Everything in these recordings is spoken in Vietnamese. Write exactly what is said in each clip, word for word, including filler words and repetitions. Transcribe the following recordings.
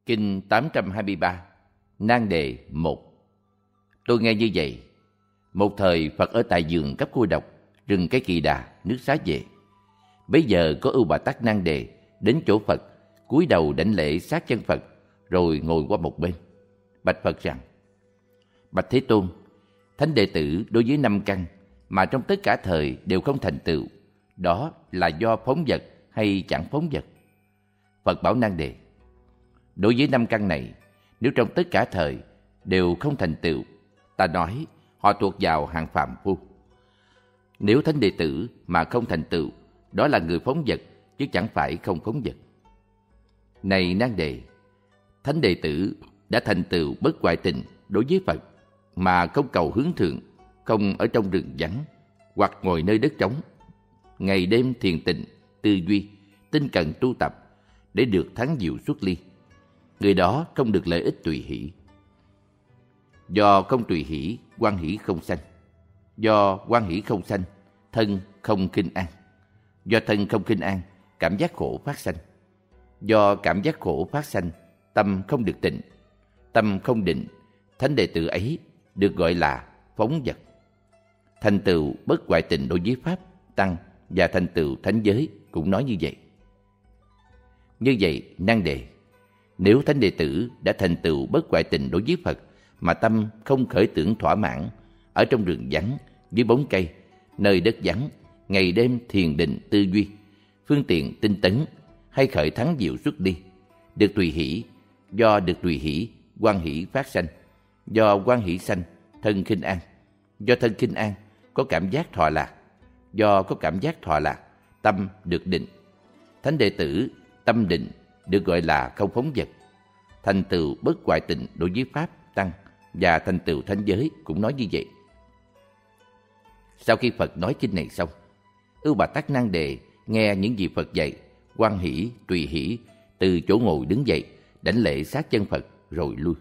Kinh tám trăm hai mươi ba, nan đề một. Tôi nghe như vậy. Một thời Phật ở tại vườn cấp cô độc, rừng Cây Kỳ Đà, nước Xá Vệ. Bấy giờ có Ưu Bà Tát Nan Đề đến chỗ Phật, cúi đầu đảnh lễ sát chân Phật, rồi ngồi qua một bên, bạch Phật rằng: Bạch Thế Tôn, thánh đệ tử đối với năm căn mà trong tất cả thời đều không thành tựu, đó là do phóng vật hay chẳng phóng vật? Phật bảo Nan Đề: đối với năm căn này, nếu trong tất cả thời đều không thành tựu, ta nói họ thuộc vào hạng phàm phu. Nếu thánh đệ tử mà không thành tựu, đó là người phóng vật, chứ chẳng phải không phóng vật. Này Nan Đề, thánh đệ tử đã thành tựu bất hoại tình đối với Phật, mà không cầu hướng thượng, không ở trong rừng vắng, hoặc ngồi nơi đất trống, ngày đêm thiền tịnh, tư duy, tinh cần tu tập, để được thắng diệu xuất ly. Người đó không được lợi ích tùy hỷ. Do không tùy hỷ, hoan hỷ không sanh. Do hoan hỷ không sanh, thân không khinh an. Do thân không khinh an, cảm giác khổ phát sanh. Do cảm giác khổ phát sanh, tâm không được tịnh. Tâm không định, thánh đệ tử ấy được gọi là phóng vật. Thành tựu bất hoại tình đối với Pháp, Tăng và thành tựu thánh giới cũng nói như vậy. Như vậy, Nan Đề, nếu thánh đệ tử đã thành tựu bất hoại tình đối với Phật, mà tâm không khởi tưởng thỏa mãn, ở trong rừng vắng, dưới bóng cây, nơi đất vắng, ngày đêm thiền định tư duy, phương tiện tinh tấn, hay khởi thắng diệu xuất đi, được tùy hỷ. Do được tùy hỷ, hoan hỷ phát sanh. Do hoan hỷ sanh, thân khinh an. Do thân khinh an, có cảm giác thọ lạc. Do có cảm giác thọ lạc, tâm được định. Thánh đệ tử tâm định được gọi là không phóng vật. Thành tựu bất hoại tình đối với Pháp, Tăng và thành tựu thánh giới cũng nói như vậy. Sau khi Phật nói kinh này xong, Ưu Bà Tát Nan Đề nghe những gì Phật dạy, hoan hỷ, tùy hỷ, từ chỗ ngồi đứng dậy, đảnh lễ sát chân Phật rồi lui.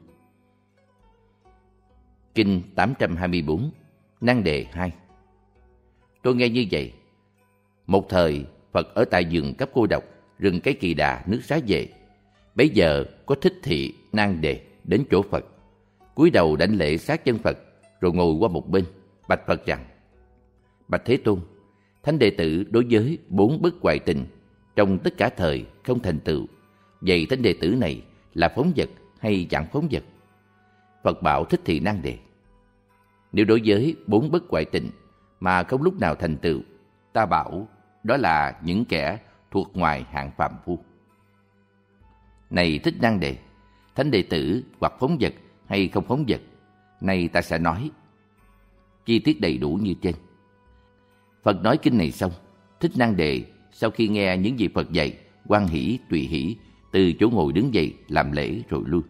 Kinh tám trăm hai mươi bốn, nan đề hai. Tôi nghe như vậy. Một thời Phật ở tại vườn cấp cô độc, rừng Cây Kỳ Đà, nước Xá Vệ. Bấy giờ có Thích Thị Nan Đề đến chỗ Phật, cúi đầu đảnh lễ sát chân Phật, rồi ngồi qua một bên, bạch Phật rằng: Bạch Thế Tôn, thánh đệ tử đối với bốn bất hoại tình trong tất cả thời không thành tựu, vậy thánh đệ tử này là phóng vật hay chẳng phóng vật? Phật bảo Thích Thị Nan Đề: nếu đối với bốn bất hoại tình mà không lúc nào thành tựu, ta bảo đó là những kẻ thuộc ngoài hạng phàm phu. Này Thích Nan Đề, thánh đệ tử hoặc phóng vật hay không phóng vật, nay ta sẽ nói chi tiết đầy đủ như trên. Phật nói kinh này xong, Thích Nan Đề sau khi nghe những gì Phật dạy, hoan hỷ, tùy hỷ, từ chỗ ngồi đứng dậy làm lễ rồi lui.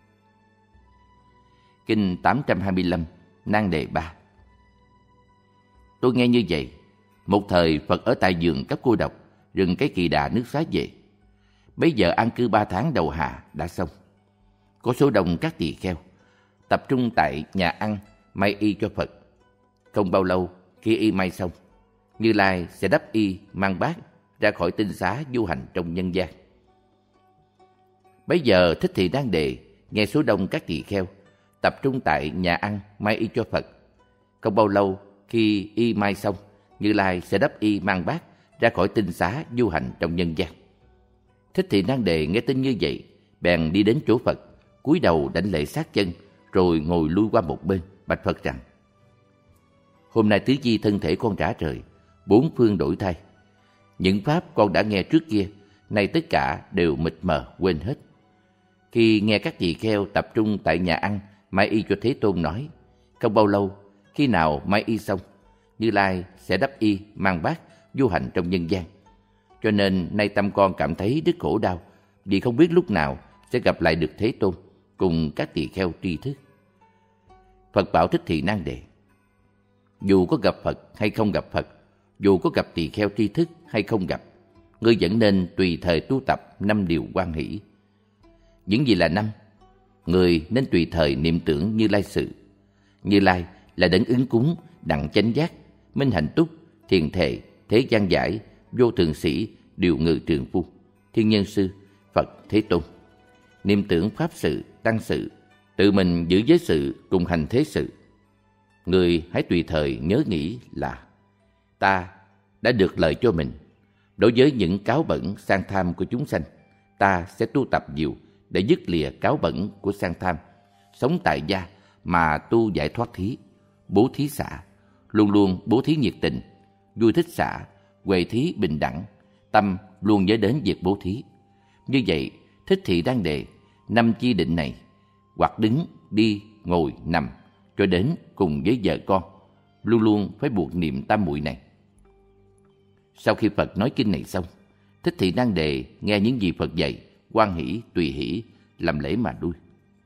Kinh tám trăm hai mươi lăm, nan đề ba. Tôi nghe như vậy. Một thời Phật ở tại vườn cấp cô độc, rừng Cái Kỳ Đà, nước Xá Vệ. Bấy giờ an cư ba tháng đầu hạ đã xong. Có số đông các tỳ kheo tập trung tại nhà ăn may y cho Phật. Không bao lâu khi y may xong, Như Lai sẽ đắp y mang bát ra khỏi tinh xá du hành trong nhân gian. Bấy giờ Thích Thị Nan Đề nghe số đông các tỳ kheo tập trung tại nhà ăn may y cho Phật. Không bao lâu khi y may xong, Như Lai sẽ đắp y mang bát ra khỏi tinh xá du hành trong nhân gian. Thích Thị Nan Đề nghe tin như vậy, bèn đi đến chỗ Phật, cúi đầu đảnh lễ sát chân, rồi ngồi lui qua một bên, bạch Phật rằng: Hôm nay tứ chi thân thể con trả trời, bốn phương đổi thay. Những pháp con đã nghe trước kia, nay tất cả đều mịt mờ quên hết. Khi nghe các tỳ kheo tập trung tại nhà ăn may y cho Thế Tôn nói, không bao lâu khi nào may y xong, Như Lai sẽ đắp y mang bát du hành trong nhân gian. Cho nên nay tâm con cảm thấy rất khổ đau, vì không biết lúc nào sẽ gặp lại được Thế Tôn cùng các tỳ kheo tri thức. Phật bảo Thích Thị Nan Đề: dù có gặp Phật hay không gặp Phật, dù có gặp tỳ kheo tri thức hay không gặp, ngươi vẫn nên tùy thời tu tập năm điều hoan hỷ. Những gì là năm? Người nên tùy thời niệm tưởng Như Lai sự. Như Lai là đấng ứng cúng, đặng chánh giác, minh hạnh túc, thiền thệ, thế gian giải, vô thượng sĩ, điều ngự trường phu, thiên nhân sư, Phật Thế Tôn. niệm tưởng pháp sự, tăng sự, tự mình giữ giới sự cùng hành thế sự. Người hãy tùy thời nhớ nghĩ là ta đã được lợi cho mình. Đối với những cáo bẩn sang tham của chúng sanh, ta sẽ tu tập nhiều để dứt lìa cáo bẩn của sang tham, sống tại gia mà tu giải thoát thí, bố thí xả, luôn luôn bố thí nhiệt tình, vui thích xả, huệ thí bình đẳng, tâm luôn nhớ đến việc bố thí. Như vậy, Thích Thị Đan Đề, năm chi định này, hoặc đứng, đi, ngồi, nằm, cho đến cùng với vợ con, luôn luôn phải buộc niệm tam muội này. Sau khi Phật nói kinh này xong, Thích Thị Đan Đề nghe những gì Phật dạy, hoan hỷ, tùy hỷ, làm lễ mà lui.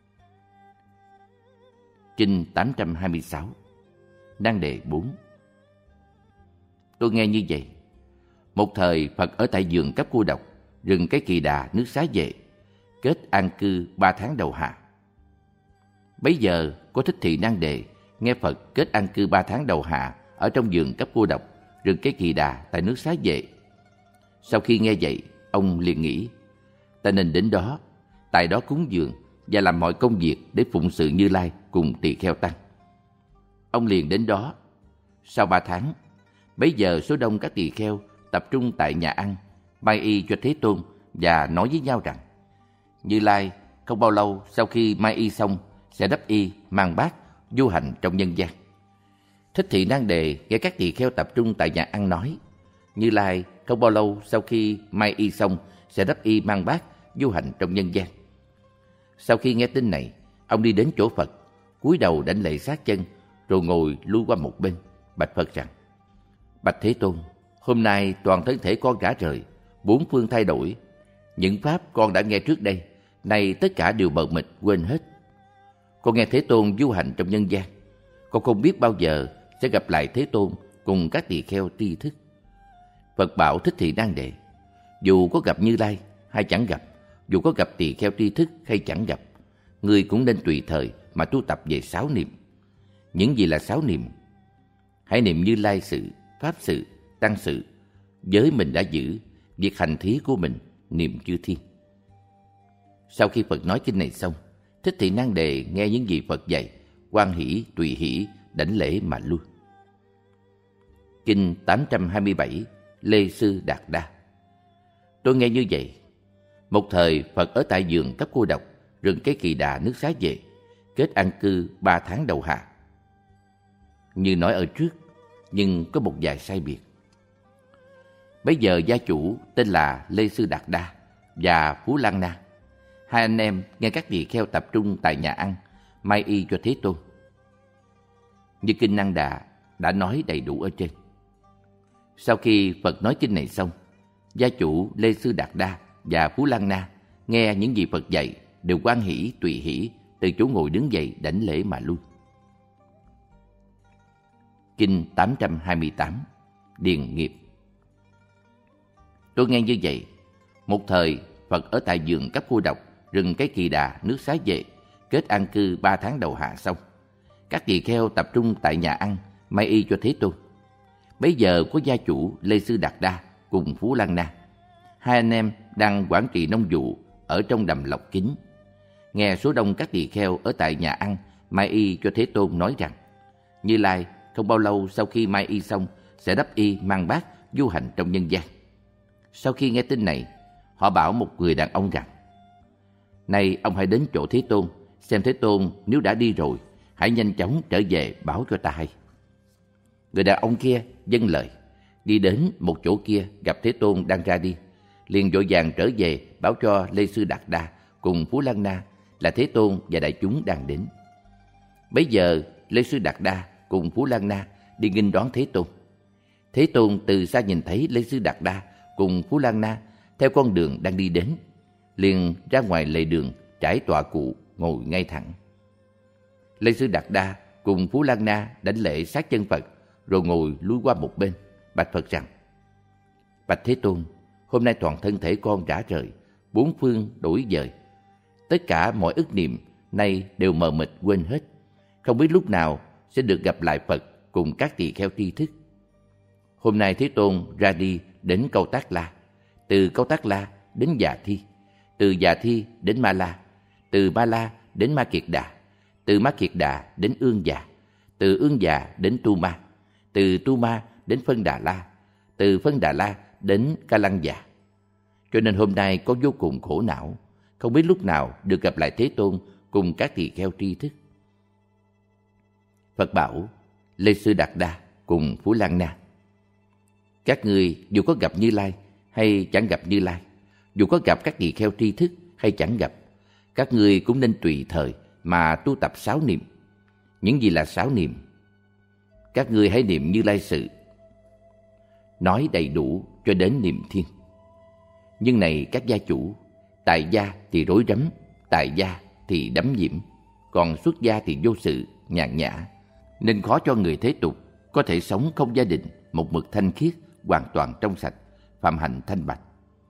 Kinh tám trăm hai mươi sáu, Đan Đề bốn. Tôi nghe như vậy. Một thời Phật ở tại vườn Cấp Cô Độc, rừng Cái Kỳ Đà, nước Xá Vệ, kết an cư ba tháng đầu hạ. Bấy giờ có Thích Thị Đan Đề nghe Phật kết an cư ba tháng đầu hạ ở trong vườn Cấp Cô Độc, rừng Cái Kỳ Đà tại nước Xá Vệ. Sau khi nghe vậy, ông liền nghĩ, ta nên đến đó, tại đó cúng dường và làm mọi công việc để phụng sự Như Lai cùng tỳ kheo tăng. Ông liền đến đó. Sau ba tháng, bấy giờ số đông các tỳ kheo tập trung tại nhà ăn, mai y cho Thế Tôn và nói với nhau rằng, Như Lai không bao lâu sau khi mai y xong sẽ đắp y, mang bát, du hành trong nhân gian. Thích Thị Đan Đề nghe các tỳ kheo tập trung tại nhà ăn nói, Như Lai không bao lâu sau khi mai y xong sẽ đắp y, mang bát, du hành trong nhân gian. Sau khi nghe tin này, ông đi đến chỗ Phật, cúi đầu đảnh lễ sát chân, rồi ngồi lui qua một bên, bạch Phật rằng, bạch Thế Tôn, hôm nay toàn thân thể con rã rời, bốn phương thay đổi. Những pháp con đã nghe trước đây, nay tất cả đều mờ mịt quên hết. Con nghe Thế Tôn du hành trong nhân gian, con không biết bao giờ sẽ gặp lại Thế Tôn cùng các tỳ kheo tri thức. Phật bảo Thích Thị Đan Đề, dù có gặp Như Lai hay chẳng gặp, dù có gặp tỳ kheo tri thức hay chẳng gặp, người cũng nên tùy thời mà tu tập về sáu niệm. Những gì là sáu niệm? Hãy niệm Như Lai sự, pháp sự, tăng sự, giới mình đã giữ, việc hành thí của mình, niệm chư thiên. Sau khi Phật nói kinh này xong, Thích Thị Đan Đề nghe những gì Phật dạy, hoan hỷ, tùy hỷ, đảnh lễ mà lui. Kinh tám trăm hai mươi bảy, Lê Sư Đạt Đa. Tôi nghe như vậy. Một thời Phật ở tại vườn Cấp Cô Độc, rừng Cái Kỳ Đà, nước Xá Vệ, kết an cư ba tháng đầu hạ. Như nói ở trước, nhưng có một vài sai biệt. Bấy giờ gia chủ tên là Lê Sư Đạt Đa và Phú Lan Na, hai anh em nghe các tỳ kheo tập trung tại nhà ăn, mai y cho Thế Tôn. Như kinh Năng Đà đã nói đầy đủ ở trên. Sau khi Phật nói kinh này xong, gia chủ Lê Sư Đạt Đa và Phú Lan Na nghe những gì Phật dạy đều hoan hỷ, tùy hỷ, từ chỗ ngồi đứng dậy đảnh lễ mà lui. Kinh tám trăm hai mươi tám, Điền Nghiệp. Tôi nghe như vậy. Một thời Phật ở tại vườn Cấp Cô Độc, rừng Cái Kỳ Đà, nước Xá Vệ, kết an cư ba tháng đầu hạ xong. Các tỳ kheo tập trung tại nhà ăn, mai y cho Thế Tôn. Bấy giờ có gia chủ Lê Sư Đạt Đa cùng Phú Lan Na, hai anh em đang quản trị nông vụ ở trong đầm lộc kín. Nghe số đông các tỳ kheo ở tại nhà ăn, mai y cho Thế Tôn nói rằng, Như Lai không bao lâu sau khi mai y xong sẽ đắp y, mang bát, du hành trong nhân gian. Sau khi nghe tin này, họ bảo một người đàn ông rằng, nay ông hãy đến chỗ Thế Tôn, xem Thế Tôn nếu đã đi rồi, hãy nhanh chóng trở về báo cho ta hay. Người đàn ông kia vâng lời, đi đến một chỗ kia gặp Thế Tôn đang ra đi, liền vội vàng trở về báo cho Lê Sư Đạt Đa cùng Phú Lan Na là Thế Tôn và đại chúng đang đến. Bấy giờ Lê Sư Đạt Đa cùng Phú Lan Na đi nghênh đón Thế Tôn. Thế Tôn từ xa nhìn thấy Lê Sư Đạt Đa cùng Phú Lan Na theo con đường đang đi đến, liền ra ngoài lề đường trải tọa cụ ngồi ngay thẳng. Lê Sư Đạt Đa cùng Phú Lan Na đảnh lễ sát chân Phật, rồi ngồi lui qua một bên, bạch Phật rằng, bạch Thế Tôn, hôm nay toàn thân thể con rã rời, bốn phương đổi dời. Tất cả mọi ức niệm nay đều mờ mịt quên hết, không biết lúc nào sẽ được gặp lại Phật cùng các tỳ kheo tri thức. Hôm nay Thế Tôn ra đi đến Câu Tác La, từ Câu Tác La đến Già Thi, từ Già Thi đến Ma La, từ Ba La đến Ma Kiệt Đà, từ Ma Kiệt Đà đến Ương Già, từ Ương Già đến Tu Ma, từ Tu Ma đến Phân Đà La, từ Phân Đà La đến Ca Lăng Già. Cho nên hôm nay con vô cùng khổ não, không biết lúc nào được gặp lại Thế Tôn cùng các tỳ kheo tri thức. Phật bảo Lê Sư Đạt Đa cùng Phú Lan Na: các ngươi dù có gặp Như Lai hay chẳng gặp Như Lai, dù có gặp các tỳ kheo tri thức hay chẳng gặp, các ngươi cũng nên tùy thời mà tu tập sáu niệm. Những gì là sáu niệm? Các ngươi hãy niệm Như Lai sự, nói đầy đủ cho đến niệm thiên. Nhưng này các gia chủ, tại gia thì rối rắm, tại gia thì đắm nhiễm, còn xuất gia thì vô sự, nhàn nhã, nên khó cho người thế tục có thể sống không gia đình, một mực thanh khiết, hoàn toàn trong sạch, phạm hạnh thanh bạch.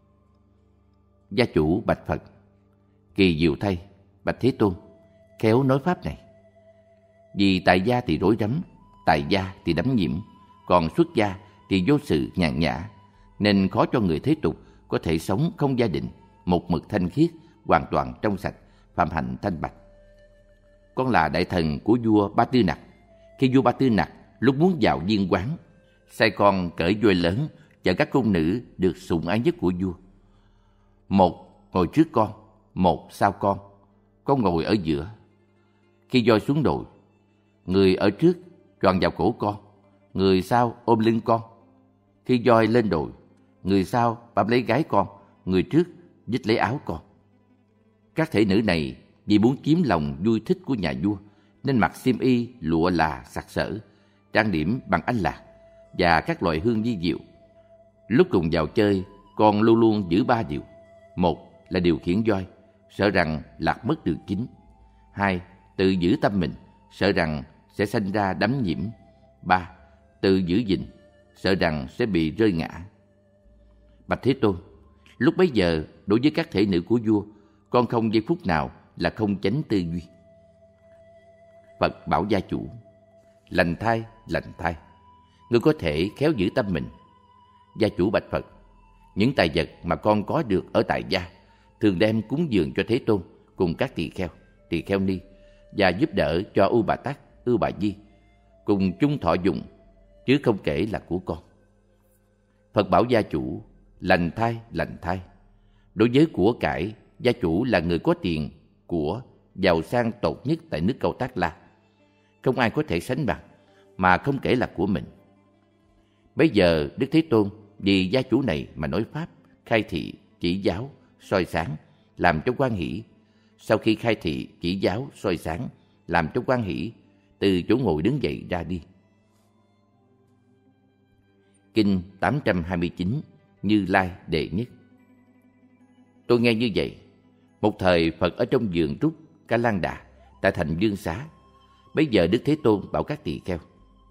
Gia chủ bạch Phật: kỳ diệu thay, bạch Thế Tôn, khéo nói pháp này. Vì tại gia thì rối rắm, tại gia thì đắm nhiễm, còn xuất gia thì vô sự, nhàn nhã, nên khó cho người thế tục có thể sống không gia đình, một mực thanh khiết, hoàn toàn trong sạch, phạm hạnh thanh bạch. Con là đại thần của vua Ba Tư Nặc. Khi vua Ba Tư Nặc lúc muốn vào viên quán, sai con cởi voi lớn chở các cung nữ được sủng ái nhất của vua. Một ngồi trước con, một sau con, con ngồi ở giữa. Khi voi xuống đồi, người ở trước choàng vào cổ con, người sau ôm lưng con. Khi voi lên đồi, người sau bám lấy gái con, người trước dít lấy áo con. Các thể nữ này vì muốn chiếm lòng vui thích của nhà vua nên mặc xiêm y lụa là sặc sỡ, trang điểm bằng ánh lạc và các loại hương vi diệu. Lúc cùng vào chơi, con luôn luôn giữ ba điều: một là điều khiển voi, sợ rằng lạc mất đường chính; hai, tự giữ tâm mình, sợ rằng sẽ sanh ra đắm nhiễm; ba, tự giữ gìn, sợ rằng sẽ bị rơi ngã. Bạch Thế Tôn, lúc bấy giờ đối với các thể nữ của vua, con không giây phút nào là không chánh tư duy. Phật bảo gia chủ: lành thai, lành thai, ngươi có thể khéo giữ tâm mình. Gia chủ bạch Phật: những tài vật mà con có được ở tại gia thường đem cúng dường cho Thế Tôn cùng các tỳ kheo, tỳ kheo ni, và giúp đỡ cho U Bà Tát, Ưu Bà Di cùng chung thọ dụng, chứ không kể là của con. Phật bảo gia chủ: lành thai, lành thai, đối với của cải, gia chủ là người có tiền, của, giàu sang tột nhất tại nước Câu Tác La, không ai có thể sánh bằng, mà không kể là của mình. Bây giờ Đức Thế Tôn vì gia chủ này mà nói pháp, khai thị, chỉ giáo, soi sáng, làm cho hoan hỷ. Sau khi khai thị, chỉ giáo, soi sáng, làm cho hoan hỷ, từ chỗ ngồi đứng dậy ra đi. Kinh tám trăm hai mươi chín, Như Lai đệ nhất. Tôi nghe như vậy, một thời Phật ở trong vườn trúc Ca Lan Đà tại thành Dương Xá. Bây giờ Đức Thế Tôn bảo các tỳ kheo: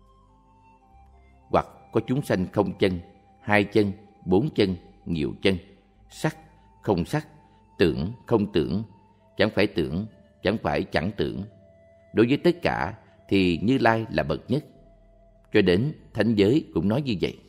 hoặc có chúng sanh không chân, hai chân, bốn chân, nhiều chân, sắc, không sắc, tưởng, không tưởng, chẳng phải tưởng, chẳng phải chẳng tưởng. Đối với tất cả thì Như Lai là bậc nhất. Cho đến thánh giới cũng nói như vậy.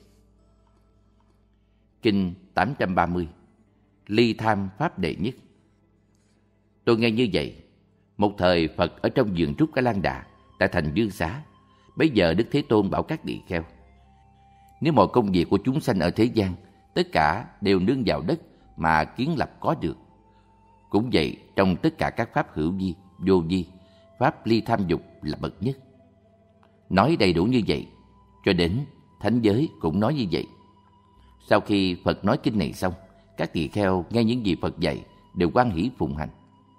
Kinh tám trăm ba mươi, Ly tham pháp đệ nhất. Tôi nghe như vậy, một thời Phật ở trong vườn trúc Ca Lan Đà tại thành Dương Xá. Bây giờ Đức Thế Tôn bảo các tỳ kheo: nếu mọi công việc của chúng sanh ở thế gian tất cả đều nương vào đất mà kiến lập có được, cũng vậy trong tất cả các pháp hữu vi, vô vi, pháp ly tham dục là bậc nhất. Nói đầy đủ như vậy, cho đến thánh giới cũng nói như vậy. Sau khi Phật nói kinh này xong, các tỳ kheo nghe những gì Phật dạy đều hoan hỷ phụng hành.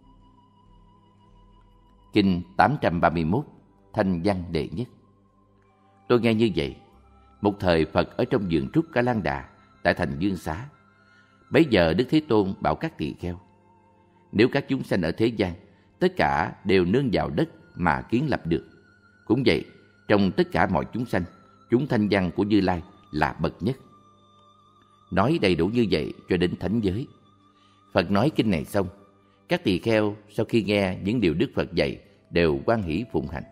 Kinh tám trăm ba mươi mốt, Thanh văn đệ nhất. Tôi nghe như vậy, một thời Phật ở trong vườn trúc Ca Lan Đà tại thành Dương Xá. Bấy giờ Đức Thế Tôn bảo các tỳ kheo: nếu các chúng sanh ở thế gian tất cả đều nương vào đất mà kiến lập được, cũng vậy trong tất cả mọi chúng sanh, chúng thanh văn của Như Lai là bậc nhất. Nói đầy đủ như vậy cho đến thánh giới. Phật nói kinh này xong, các tỳ kheo sau khi nghe những điều Đức Phật dạy đều hoan hỷ phụng hành.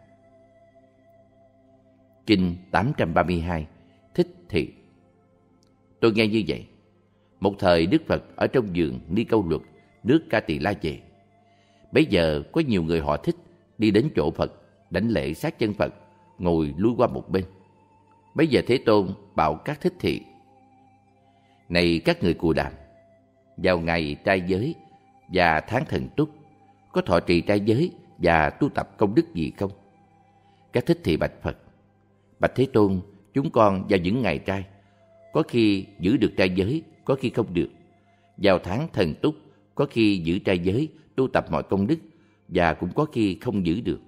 Kinh tám trăm ba mươi hai, Thích Thị. Tôi nghe như vậy, một thời Đức Phật ở trong vườn Ni Câu Luật, nước Ca Tỳ La Về. Bấy giờ có nhiều người họ Thích đi đến chỗ Phật, đảnh lễ sát chân Phật, ngồi lui qua một bên. Bấy giờ Thế Tôn bảo các thích thị: Này các người Cù Đàm, vào ngày trai giới và tháng Thần Túc, có thọ trì trai giới và tu tập công đức gì không? Các thích thị bạch Phật: Bạch Thế Tôn, chúng con vào những ngày trai, có khi giữ được trai giới, có khi không được. Vào tháng Thần Túc, có khi giữ trai giới, tu tập mọi công đức, và cũng có khi không giữ được.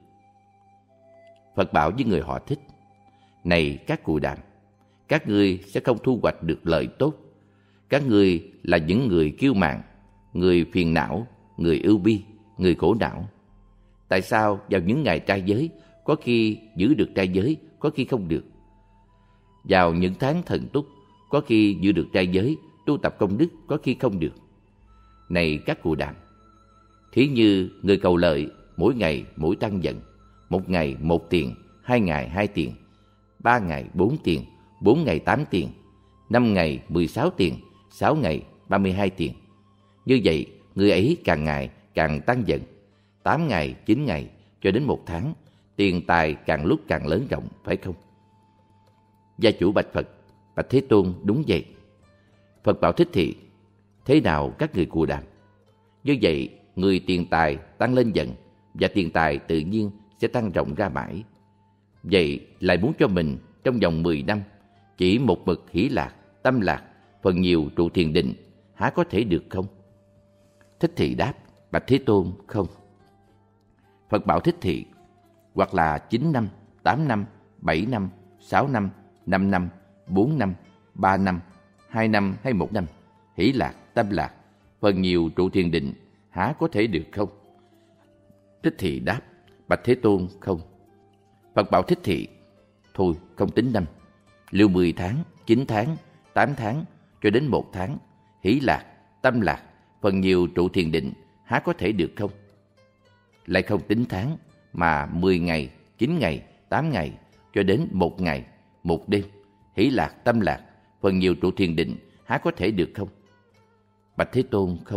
Phật bảo với người họ Thích: Này các Cù Đàm, các ngươi sẽ không thu hoạch được lợi tốt. Các ngươi là những người kiêu mạn, người phiền não, người ưu bi, người khổ não. Tại sao vào những ngày trai giới, có khi giữ được trai giới, có khi không được? Vào những tháng Thần Túc, có khi giữ được trai giới, tu tập công đức, có khi không được. Này các Cù Đàm, thí như người cầu lợi, mỗi ngày mỗi tăng dần, một ngày một tiền, hai ngày hai tiền, ba ngày bốn tiền, bốn ngày tám tiền, năm ngày mười sáu tiền, sáu ngày ba mươi hai tiền. Như vậy, người ấy càng ngày càng tăng dần, tám ngày, chín ngày, cho đến một tháng, tiền tài càng lúc càng lớn rộng, phải không? Gia chủ bạch Phật: Bạch Thế Tôn, đúng vậy. Phật bảo thích thị: Thế nào các người Cù Đàm? Như vậy, người tiền tài tăng lên dần, và tiền tài tự nhiên sẽ tăng rộng ra mãi. Vậy lại muốn cho mình trong vòng mười năm chỉ một mực hỷ lạc, tâm lạc, phần nhiều trụ thiền định, há có thể được không? Thích thị đáp: Bạch Thế Tôn, không. Phật bảo thích thị: Hoặc là chín năm, tám năm, bảy năm, sáu năm, năm năm, bốn năm, ba năm, hai năm hay một năm, hỷ lạc, tâm lạc, phần nhiều trụ thiền định, há có thể được không? Thích thị đáp: Bạch Thế Tôn, không. Phật bảo thích thị: Thôi không tính năm, liệu mười tháng, chín tháng, tám tháng, cho đến một tháng, hỷ lạc, tâm lạc, phần nhiều trụ thiền định, há có thể được không? Lại không tính tháng, mà mười ngày, chín ngày, tám ngày, cho đến một ngày, một đêm, hỷ lạc, tâm lạc, phần nhiều trụ thiền định, há có thể được không? Bạch Thế Tôn, không.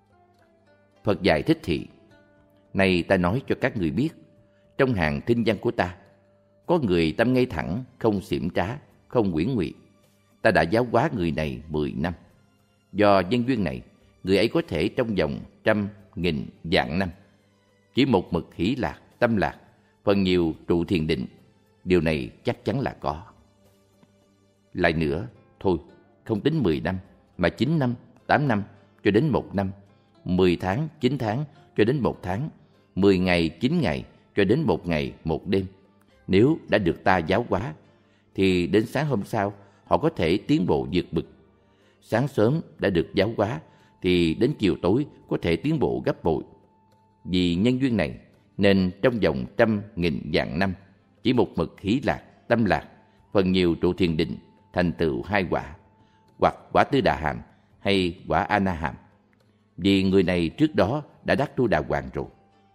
Phật dạy thích thị: Này ta nói cho các người biết, trong hàng thinh văn của ta, có người tâm ngay thẳng, không xiểm trá, không quyển ngụy. Ta đã giáo hóa người này mười năm. Do nhân duyên này, người ấy có thể trong vòng trăm, nghìn, vạn năm chỉ một mực hỷ lạc, tâm lạc, phần nhiều trụ thiền định. Điều này chắc chắn là có. Lại nữa, thôi, không tính mười năm, mà chín năm, tám năm, cho đến một năm, mười tháng, chín tháng, cho đến một tháng, mười ngày, chín ngày, cho đến một ngày, một đêm. Nếu đã được ta giáo hóa, thì đến sáng hôm sau, họ có thể tiến bộ vượt bậc. Sáng sớm đã được giáo hóa, thì đến chiều tối có thể tiến bộ gấp bội. Vì nhân duyên này, nên trong vòng trăm, nghìn, vạn năm, chỉ một mực hỷ lạc, tâm lạc, phần nhiều trụ thiền định, thành tựu hai quả, hoặc quả Tứ Đà Hàm hay quả A Na Hàm. Vì người này trước đó đã đắc Tu Đà Hoàng rồi.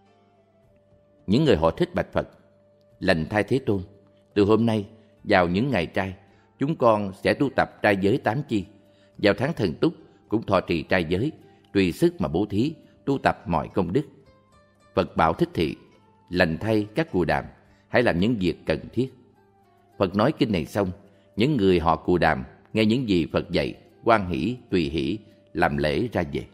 Những người họ Thích bạch Phật: Lành thay Thế Tôn, từ hôm nay vào những ngày trai, chúng con sẽ tu tập trai giới tám chi. Vào tháng Thần Túc cũng thọ trì trai giới, tùy sức mà bố thí, tu tập mọi công đức. Phật bảo thích thị: Lành thay các Cù Đàm, hãy làm những việc cần thiết. Phật nói kinh này xong, những người họ Cù Đàm nghe những gì Phật dạy, hoan hỷ, tùy hỷ, làm lễ ra về.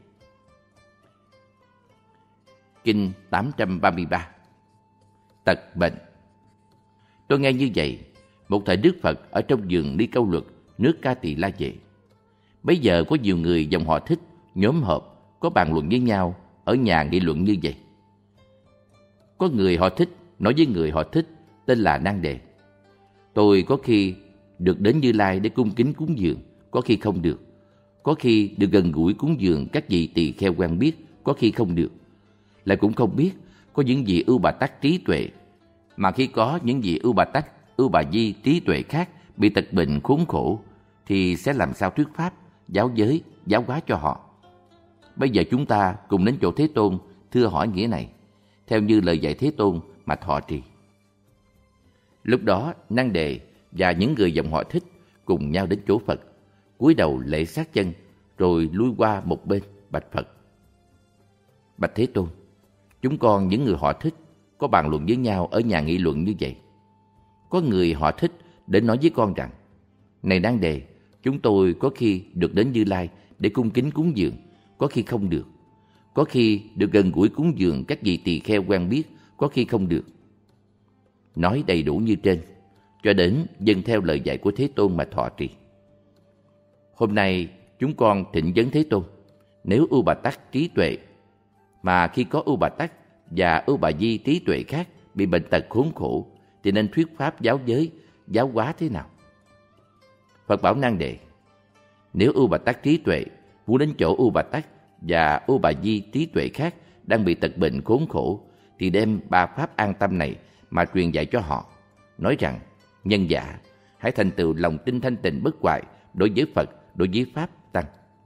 Kinh tám trăm ba mươi ba. Tật bệnh. Tôi nghe như vậy, một thời Đức Phật ở trong vườn Ni Câu Luật, nước Ca Tỳ La về. Bấy giờ có nhiều người dòng họ Thích nhóm họp, có bàn luận với nhau ở nhà nghị luận như vậy. Có người họ Thích nói với người họ Thích tên là Nan Đề: Tôi có khi được đến Như Lai để cung kính cúng dường, có khi không được. Có khi được gần gũi cúng dường các vị tỳ kheo quen biết, có khi không được. Lại cũng không biết có những vị ưu bà tắc trí tuệ, mà khi có những vị ưu bà tắc, ưu bà di trí tuệ khác bị tật bệnh khốn khổ, thì sẽ làm sao thuyết pháp, giáo giới, giáo hóa cho họ. Bây giờ chúng ta cùng đến chỗ Thế Tôn thưa hỏi nghĩa này, theo như lời dạy Thế Tôn mà thọ trì. Lúc đó Nan Đề và những người dòng họ Thích cùng nhau đến chỗ Phật, cúi đầu lễ sát chân, rồi lui qua một bên bạch Phật: Bạch Thế Tôn, Chúng con những người họ thích có bàn luận với nhau ở nhà nghị luận như vậy. Có người họ thích đến nói với con rằng: này Nan Đề, chúng tôi có khi được đến Như Lai để cung kính cúng dường, có khi không được. Có khi được gần gũi cúng dường các vị tỳ kheo quen biết, có khi không được. Nói đầy đủ như trên, cho đến dâng theo lời dạy của Thế Tôn mà thọ trì. Hôm nay chúng con thỉnh vấn Thế Tôn, nếu Ưu Bà Tắc trí tuệ, mà khi có Ưu Bà Tắc và Ưu Bà Di trí tuệ khác bị bệnh tật khốn khổ, thì nên thuyết pháp giáo giới, giáo hóa thế nào? Phật bảo Nan Đề: nếu Ưu Bà Tắc trí tuệ muốn đến chỗ Ưu Bà Tắc và Ưu Bà Di trí tuệ khác đang bị tật bệnh khốn khổ, thì đem ba pháp an tâm này mà truyền dạy cho họ, nói rằng: nhân giả, hãy thành tựu lòng tin thanh tịnh bất hoại đối với Phật, đối với Pháp Tăng.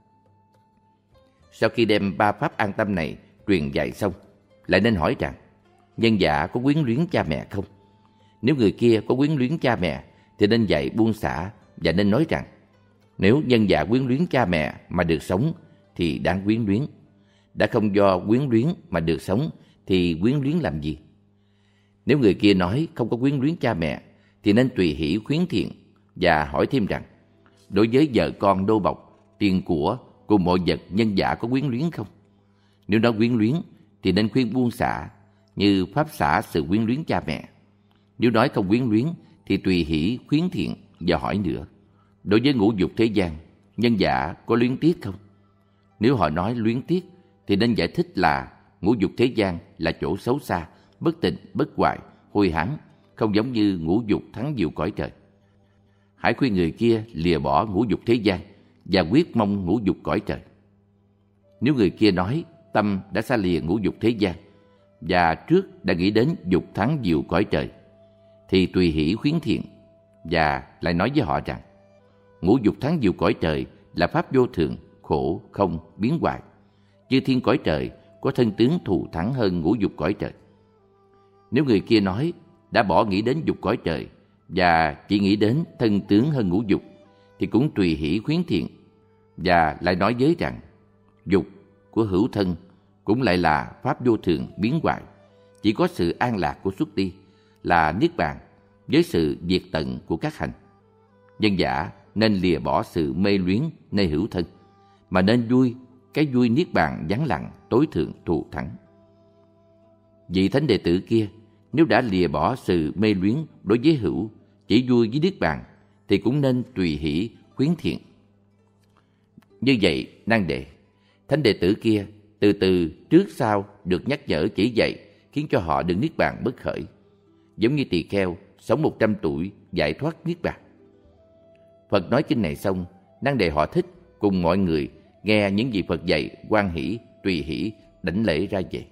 Sau khi đem ba pháp an tâm này truyền dạy xong, lại nên hỏi rằng: nhân giả có quyến luyến cha mẹ không? Nếu người kia có quyến luyến cha mẹ, thì nên dạy buông xả và nên nói rằng: nếu nhân giả quyến luyến cha mẹ mà được sống thì đáng quyến luyến. Đã không do quyến luyến mà được sống thì quyến luyến làm gì? Nếu người kia nói không có quyến luyến cha mẹ, thì nên tùy hỷ khuyến thiện và hỏi thêm rằng: đối với vợ con nô bộc, tiền của cùng mọi vật nhân giả có quyến luyến không? Nếu nó quyến luyến thì nên khuyên buông xả, như pháp xả sự quyến luyến cha mẹ. Nếu nói không quyến luyến thì tùy hỷ khuyến thiện và hỏi nữa: đối với ngũ dục thế gian, nhân giả có luyến tiếc không? Nếu họ nói luyến tiếc thì nên giải thích là ngũ dục thế gian là chỗ xấu xa, bất tịnh, bất hoại, hôi hám, không giống như ngũ dục thắng diệu cõi trời. Hãy khuyên người kia lìa bỏ ngũ dục thế gian và quyết mong ngũ dục cõi trời. Nếu người kia nói tâm đã xa lìa ngũ dục thế gian và trước đã nghĩ đến dục thắng diệu cõi trời, thì tùy hỷ khuyến thiện và lại nói với họ rằng: ngũ dục thắng diệu cõi trời là pháp vô thường, khổ, không, biến hoại. Chư thiên cõi trời có thân tướng thù thắng hơn ngũ dục cõi trời. Nếu người kia nói đã bỏ nghĩ đến dục cõi trời và chỉ nghĩ đến thân tướng hơn ngũ dục, thì cũng tùy hỷ khuyến thiện và lại nói với rằng: dục của hữu thân cũng lại là pháp vô thường biến hoại, chỉ có sự an lạc của xuất đi là niết bàn với sự diệt tận của các hành. Nhân giả nên lìa bỏ sự mê luyến nơi hữu thân, mà nên vui cái vui niết bàn vắng lặng tối thượng thù thắng. Vị thánh đệ tử kia nếu đã lìa bỏ sự mê luyến đối với hữu, chỉ vui với niết bàn, thì cũng nên tùy hỷ khuyến thiện. Như vậy, Nan Đề, thánh đệ tử kia từ từ trước sau được nhắc nhở chỉ dạy, khiến cho họ được niết bàn bất khởi, giống như tỳ kheo sống một trăm tuổi giải thoát niết bàn. Phật nói kinh này xong, Nan Đề họ thích cùng mọi người nghe những gì Phật dạy, hoan hỷ, tùy hỷ, đảnh lễ ra về.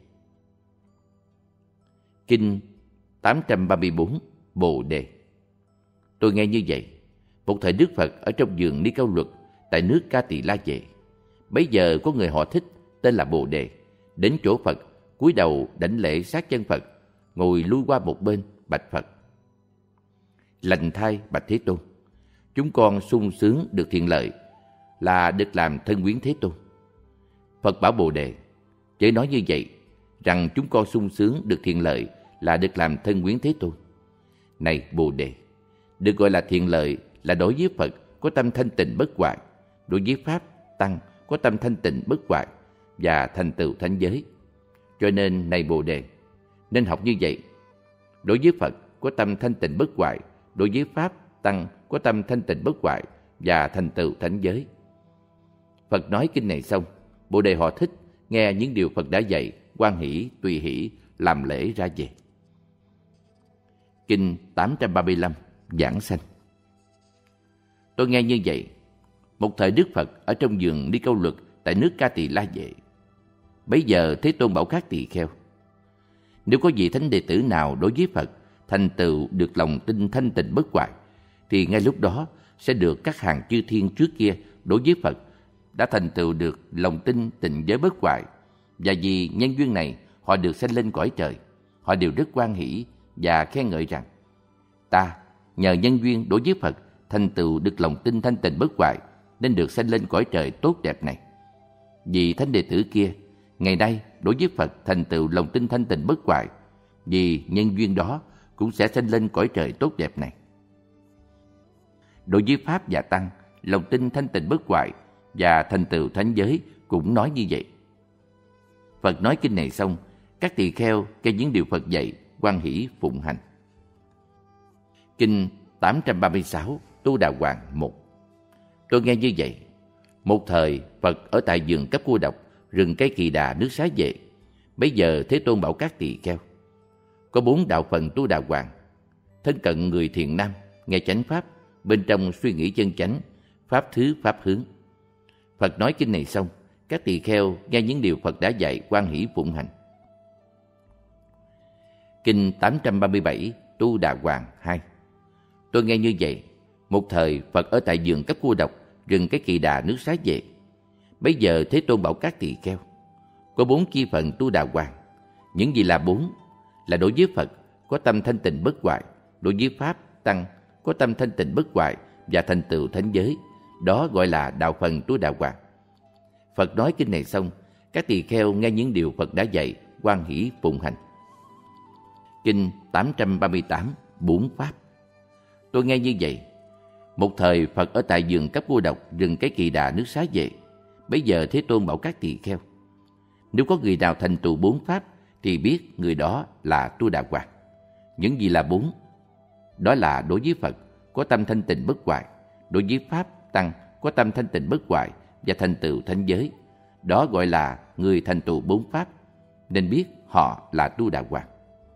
Kinh tám trăm ba mươi bốn Bồ Đề. Tôi nghe như vậy, một thời Đức Phật ở trong vườn Ni Câu Luật tại nước Ca Tỳ La Vệ. Bấy giờ có người họ thích tên là Bồ Đề đến chỗ Phật, cúi đầu đảnh lễ sát chân Phật, ngồi lui qua một bên bạch Phật: lành thay bạch Thế Tôn, chúng con sung sướng được thiện lợi là được làm thân quyến Thế Tôn. Phật bảo Bồ Đề: chớ nói như vậy, rằng chúng con sung sướng được thiện lợi là được làm thân quyến Thế Tôn. Này Bồ Đề, được gọi là thiện lợi là đối với Phật có tâm thanh tịnh bất hoại, đối với Pháp Tăng có tâm thanh tịnh bất hoại và thành tựu thánh giới. Cho nên này Bồ Đề, nên học như vậy. Đối với Phật có tâm thanh tịnh bất hoại, đối với Pháp Tăng có tâm thanh tịnh bất hoại và thành tựu thánh giới. Phật nói kinh này xong, Bồ Đề họ thích nghe những điều Phật đã dạy, hoan hỷ, tùy hỷ, làm lễ ra về. Kinh tám trăm ba mươi lăm Giảng sanh. Tôi nghe như vậy, một thời Đức Phật ở trong vườn Ni Câu Luật tại nước Ca Tỳ La Vệ. Bấy giờ Thế Tôn bảo các tỳ kheo: nếu có vị thánh đệ tử nào đối với Phật thành tựu được lòng tin thanh tịnh bất hoại, thì ngay lúc đó sẽ được các hàng chư thiên trước kia đối với Phật đã thành tựu được lòng tin tịnh giới bất hoại, và vì nhân duyên này họ được sanh lên cõi trời. Họ đều rất hoan hỷ và khen ngợi rằng: ta nhờ nhân duyên đối với Phật thành tựu được lòng tin thanh tịnh bất hoại, nên được sanh lên cõi trời tốt đẹp này. Vì thánh đệ tử kia Ngày nay, đối với Phật thành tựu lòng tin thanh tịnh bất hoại, vì nhân duyên đó cũng sẽ sanh lên cõi trời tốt đẹp này. Đối với Pháp và Tăng, lòng tin thanh tịnh bất hoại và thành tựu thánh giới cũng nói như vậy. Phật nói kinh này xong, các tỳ kheo nghe những điều Phật dạy, hoan hỷ phụng hành. Kinh tám trăm ba mươi sáu, Tu Đà Hoàng một. Tôi nghe như vậy. Một thời, Phật ở tại vườn Cấp Cô Độc, rừng cây Kỳ Đà, nước Xá Vệ. Bấy giờ Thế Tôn bảo các tỳ kheo: có bốn đạo phần Tu Đà Hoàng, thân cận người thiện nam, nghe chánh pháp, bên trong suy nghĩ chân chánh, pháp thứ pháp hướng. Phật nói kinh này xong, các tỳ kheo nghe những điều Phật đã dạy, hoan hỷ phụng hành. Kinh tám trăm ba mươi bảy, Tu Đà Hoàng hai. Tôi nghe như vậy. Một thời, Phật ở tại vườn Cấp Cô Độc, rừng cái Kỳ Đà, nước Xá Vệ. Bấy giờ Thế Tôn bảo các tỳ kheo: có bốn chi phần Tu Đà Hoàng. Những gì là bốn? Là đối với Phật có tâm thanh tịnh bất hoại, đối với Pháp, Tăng có tâm thanh tịnh bất hoại và thành tựu thánh giới. Đó gọi là đạo phần Tu Đà Hoàng. Phật nói kinh này xong, các tỳ kheo nghe những điều Phật đã dạy, hoan hỷ phụng hành. Kinh tám trăm ba mươi tám, Bốn Pháp. Tôi nghe như vậy. Một thời, Phật ở tại vườn Cấp Cô Độc, rừng cái Kỳ Đà, nước Xá Vệ. Bấy giờ Thế Tôn bảo các tỳ kheo: nếu có người nào thành tựu bốn pháp, thì biết người đó là Tu Đà Hoàng. Những gì là bốn? Đó là đối với Phật có tâm thanh tịnh bất hoại, đối với Pháp, Tăng có tâm thanh tịnh bất hoại và thành tựu thánh giới. Đó gọi là người thành tựu bốn pháp, nên biết họ là Tu Đà Hoàng.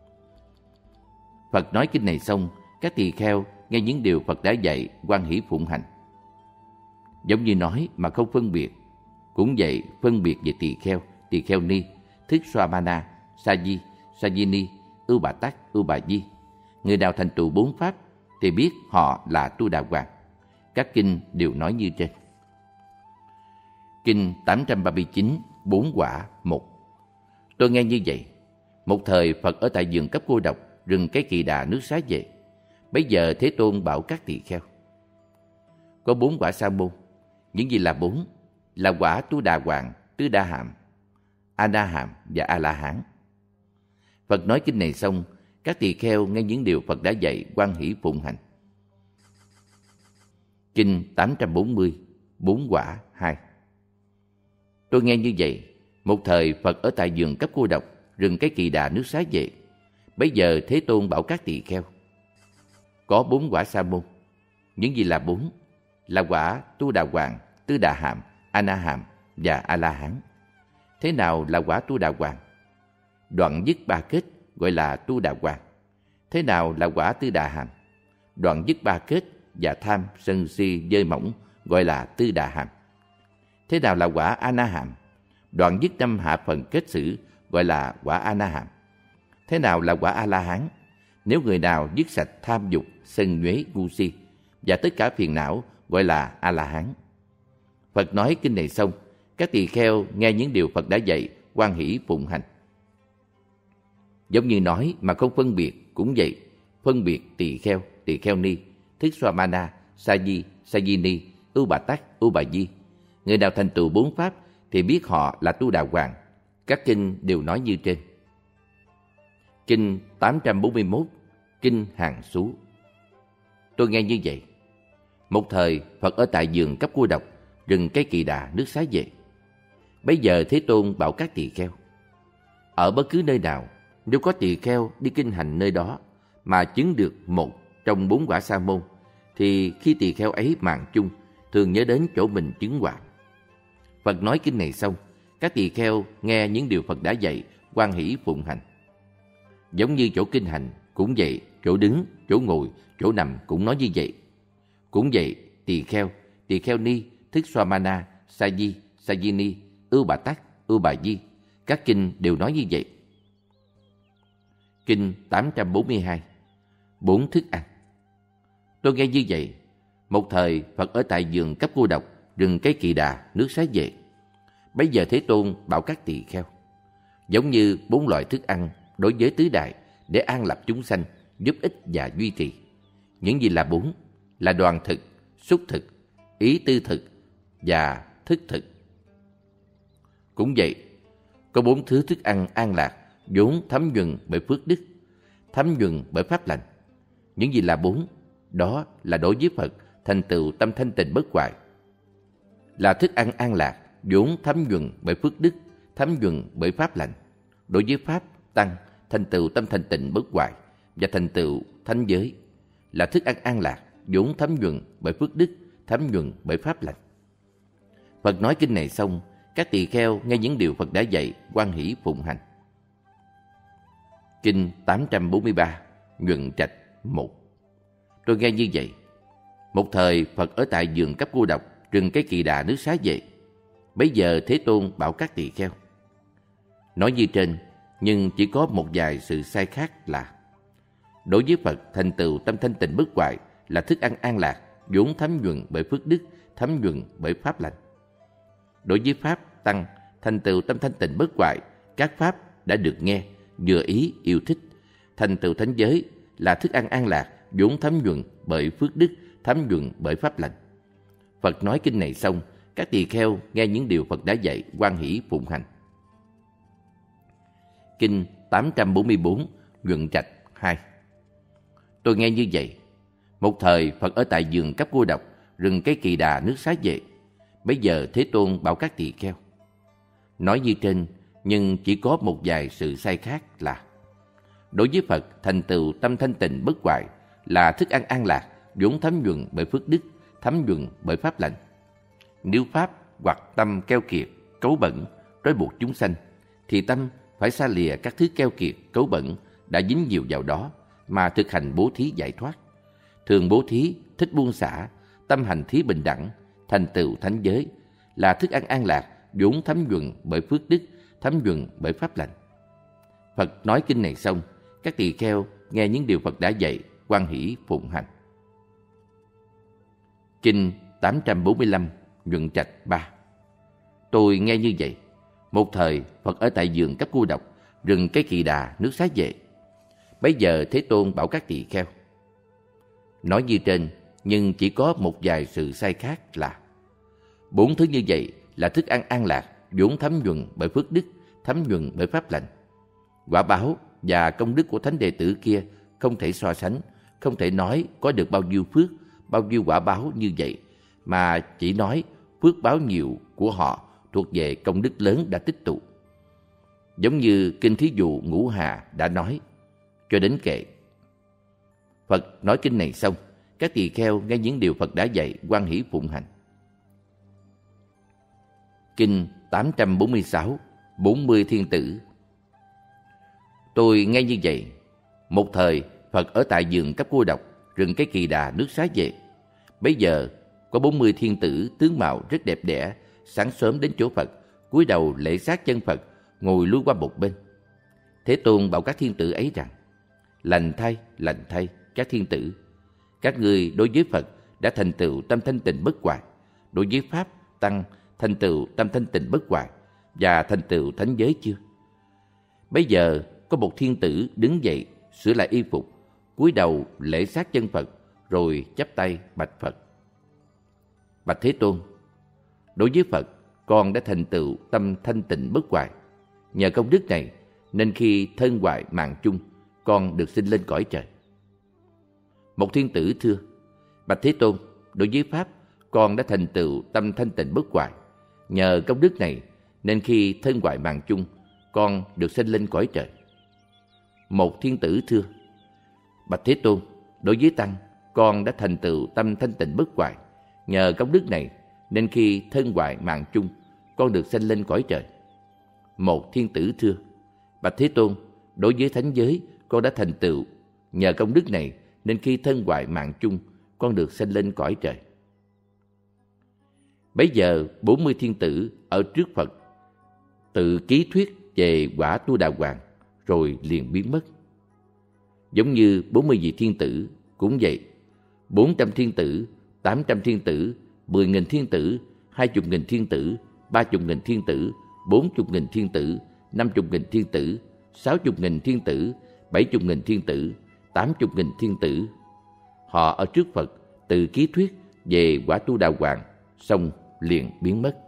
Phật nói kinh này xong, các tỳ kheo nghe những điều Phật đã dạy, hoan hỷ phụng hành. Giống như nói mà không phân biệt. Cũng vậy, phân biệt về tỳ kheo, tỳ kheo ni, Thích Xoa Ma Na, Sa Di, Sa Di Ni, Ưu Bà Tắc, Ưu Bà Di. Người nào thành tựu bốn pháp thì biết họ là Tu Đà Hoàng. Các kinh đều nói như trên. Kinh tám trăm ba mươi chín, Bốn Quả một. Tôi nghe như vậy. Một thời, Phật ở tại vườn Cấp Cô Độc, rừng cái Kỳ Đà, nước Xá Vệ. Bấy giờ Thế Tôn bảo các tỳ kheo: có bốn quả Sa môn. Những gì là bốn? Là quả Tu Đà Hoàng, Tứ Đa Hàm, A Na Hàm và A La Hán. Phật nói kinh này xong, các tỳ kheo nghe những điều Phật đã dạy, hoan hỷ phụng hành. Kinh tám trăm bốn mươi, Bốn Quả hai. Tôi nghe như vậy. Một thời, Phật ở tại vườn Cấp Cô Độc, rừng cái Kỳ Đà, nước Xá Vệ. Bấy giờ Thế Tôn bảo các tỳ kheo: có bốn quả Sa môn. Những gì là bốn? Là quả Tu Đà Hoàng, Tứ Đà Hàm, A Na Hàm và A La Hán. Thế nào là quả Tu Đà Hoàng? Đoạn dứt ba kết gọi là Tu Đà Hoàng. Thế nào là quả Tứ Đà Hàm? Đoạn dứt ba kết và tham, sân si, dơi mỏng gọi là Tứ Đà Hàm. Thế nào là quả A Na Hàm? Đoạn dứt năm hạ phần kết xử gọi là quả A Na Hàm. Thế nào là quả A La Hán? Nếu người nào dứt sạch tham dục, sân nhuế, ngu si và tất cả phiền não gọi là A La Hán. Phật nói kinh này xong, các tỳ kheo nghe những điều Phật đã dạy, hoan hỷ phụng hành. Giống như nói mà không phân biệt, cũng vậy, phân biệt tỳ kheo, tỳ kheo ni, Thích Xoa Ma Na, Sa Di, Sa Di Ni, Ưu Bà Tắc, Ưu Bà Di. Người nào thành tựu bốn pháp thì biết họ là Tu Đà Hoàng. Các kinh đều nói như trên. Kinh tám trăm bốn mươi mốt, Kinh Hàng Xú. Tôi nghe như vậy. Một thời, Phật ở tại vườn Cấp Cô Độc, rừng cái Kỳ Đà, nước Xá Vệ. Bấy giờ Thế Tôn bảo các tỳ kheo: ở bất cứ nơi nào, nếu có tỳ kheo đi kinh hành nơi đó mà chứng được một trong bốn quả Sa môn, thì khi tỳ kheo ấy mạng chung, thường nhớ đến chỗ mình chứng quả. Phật nói kinh này xong, các tỳ kheo nghe những điều Phật đã dạy, hoan hỷ phụng hành. Giống như chỗ kinh hành, cũng vậy, chỗ đứng, chỗ ngồi, chỗ nằm cũng nói như vậy. Cũng vậy, tỳ kheo, tỳ kheo ni, Thích Xoa Ma Na, Sa Di, Sa Di Ni, Ưu Bà Tắc, Ưu Bà Di. Các kinh đều nói như vậy. Kinh tám trăm bốn mươi hai, Bốn Thức Ăn. Tôi nghe như vậy. Một thời, Phật ở tại vườn Cấp Cô Độc, rừng cái Kỳ Đà, nước Xá Vệ. Bấy giờ Thế Tôn bảo các tỳ kheo: giống như bốn loại thức ăn đối với tứ đại để an lập chúng sanh, giúp ích và duy trì. Những gì là bốn? Là đoàn thực, xúc thực, ý tư thực và thức thực. Cũng vậy, có bốn thứ thức ăn an lạc, vốn thấm nhuần bởi phước đức, thấm nhuần bởi pháp lành. Những gì là bốn? Đó là đối với Phật thành tựu tâm thanh tịnh bất hoại, là thức ăn an lạc, vốn thấm nhuần bởi phước đức, thấm nhuần bởi pháp lành. Đối với Pháp, Tăng, thành tựu tâm thanh tịnh bất hoại và thành tựu thánh giới, là thức ăn an lạc, vốn thấm nhuần bởi phước đức, thấm nhuần bởi pháp lành. Phật nói kinh này xong, các tỳ kheo nghe những điều Phật đã dạy, hoan hỷ phụng hành. Kinh tám trăm bốn mươi ba, Nhuận Trạch một. Tôi nghe như vậy. Một thời Phật ở tại vườn Cấp Cô Độc, rừng Cây Kỳ Đà, nước Xá Vệ. Bấy giờ Thế Tôn bảo các tỳ kheo. Nói như trên, nhưng chỉ có một vài sự sai khác là: đối với Phật thành tựu tâm thanh tịnh bất hoại là thức ăn an lạc, vốn thấm nhuần bởi phước đức, thấm nhuần bởi pháp lành. Đối với Pháp, Tăng, thành tựu tâm thanh tịnh bất hoại, các pháp đã được nghe, vừa ý, yêu thích, thành tựu thánh giới, là thức ăn an lạc, vốn thấm nhuần bởi phước đức, thấm nhuần bởi pháp lành. Phật nói kinh này xong, các tỳ kheo nghe những điều Phật đã dạy, hoan hỷ phụng hành. Kinh tám trăm bốn mươi bốn, Nhuận Trạch hai. Tôi nghe như vậy. Một thời Phật ở tại vườn Cấp Cô Độc, rừng Cây Kỳ Đà, nước Xá Vệ. Bấy giờ Thế Tôn bảo các tỳ kheo. Nói như trên, nhưng chỉ có một vài sự sai khác là: đối với Phật thành tựu tâm thanh tịnh bất hoại là thức ăn an lạc, vốn thấm nhuần bởi phước đức, thấm nhuần bởi pháp lành. Nếu pháp hoặc tâm keo kiệt, cấu bẩn, trói buộc chúng sanh, thì tâm phải xa lìa các thứ keo kiệt, cấu bẩn đã dính nhiều vào đó mà thực hành bố thí giải thoát. Thường bố thí, thích buông xả, tâm hành thí bình đẳng, thành tựu thánh giới, là thức ăn an lạc, vốn thấm nhuần bởi phước đức, thấm nhuần bởi pháp lành. Phật nói kinh này xong, các tỳ kheo nghe những điều Phật đã dạy, hoan hỷ phụng hành. Kinh tám trăm bốn mươi lăm, Nhuận Trạch ba. Tôi nghe như vậy. Một thời Phật ở tại vườn Cấp Cô Độc, rừng Cây Kỳ Đà, nước Xá Vệ. Bấy giờ Thế Tôn bảo các tỳ kheo. Nói như trên, nhưng chỉ có một vài sự sai khác là: bốn thứ như vậy là thức ăn an lạc, vốn thấm nhuần bởi phước đức, thấm nhuần bởi pháp lành. Quả báo và công đức của thánh đệ tử kia không thể so sánh, không thể nói có được bao nhiêu phước, bao nhiêu quả báo như vậy, mà chỉ nói phước báo nhiều của họ thuộc về công đức lớn đã tích tụ. Giống như kinh thí dụ Ngũ Hà đã nói, cho đến kệ. Phật nói kinh này xong, các tỳ kheo nghe những điều Phật đã dạy, hoan hỷ phụng hành. Kinh tám trăm bốn mươi sáu, bốn mươi Thiên Tử. Tôi nghe như vậy. Một thời Phật ở tại vườn Cấp Cô Độc, rừng Cây Kỳ Đà, nước Xá Vệ. Bấy giờ có bốn mươi thiên tử tướng mạo rất đẹp đẽ, sáng sớm đến chỗ Phật, cúi đầu lễ sát chân Phật, ngồi lui qua một bên. Thế Tôn bảo các thiên tử ấy rằng: lành thay, lành thay các thiên tử, các ngươi đối với Phật đã thành tựu tâm thanh tịnh bất hoại, đối với Pháp, Tăng thành tựu tâm thanh tịnh bất hoại và thành tựu thánh giới chưa? Bấy giờ có một thiên tử đứng dậy, sửa lại y phục, cúi đầu lễ sát chân Phật, rồi chắp tay bạch Phật: bạch Thế Tôn, đối với Phật, con đã thành tựu tâm thanh tịnh bất hoại. Nhờ công đức này nên khi thân hoại mạng chung, con được sinh lên cõi trời. Một thiên tử thưa: bạch Thế Tôn, đối với Pháp, con đã thành tựu tâm thanh tịnh bất hoại. Nhờ công đức này nên khi thân hoại mạng chung, con được sinh lên cõi trời. Một thiên tử thưa: bạch Thế Tôn, đối với Tăng, con đã thành tựu tâm thanh tịnh bất hoại. Nhờ công đức này nên khi thân hoại mạng chung, con được sanh lên cõi trời. Một thiên tử thưa: bạch Thế Tôn, đối với thánh giới, con đã thành tựu. Nhờ công đức này nên khi thân hoại mạng chung, con được sanh lên cõi trời. Bấy giờ bốn mươi thiên tử ở trước Phật tự ký thuyết về quả Tu Đà Hoàng, rồi liền biến mất. Giống như bốn mươi vị thiên tử cũng vậy, bốn trăm thiên tử, tám trăm thiên tử, mười nghìn thiên tử, hai mươi nghìn thiên tử, ba mươi nghìn thiên tử, bốn mươi nghìn thiên tử, năm mươi nghìn thiên tử, sáu mươi nghìn thiên tử, bảy mươi nghìn thiên tử, tám mươi nghìn thiên tử. Họ ở trước Phật tự ký thuyết về quả Tu Đà Hoàng, xong liền biến mất.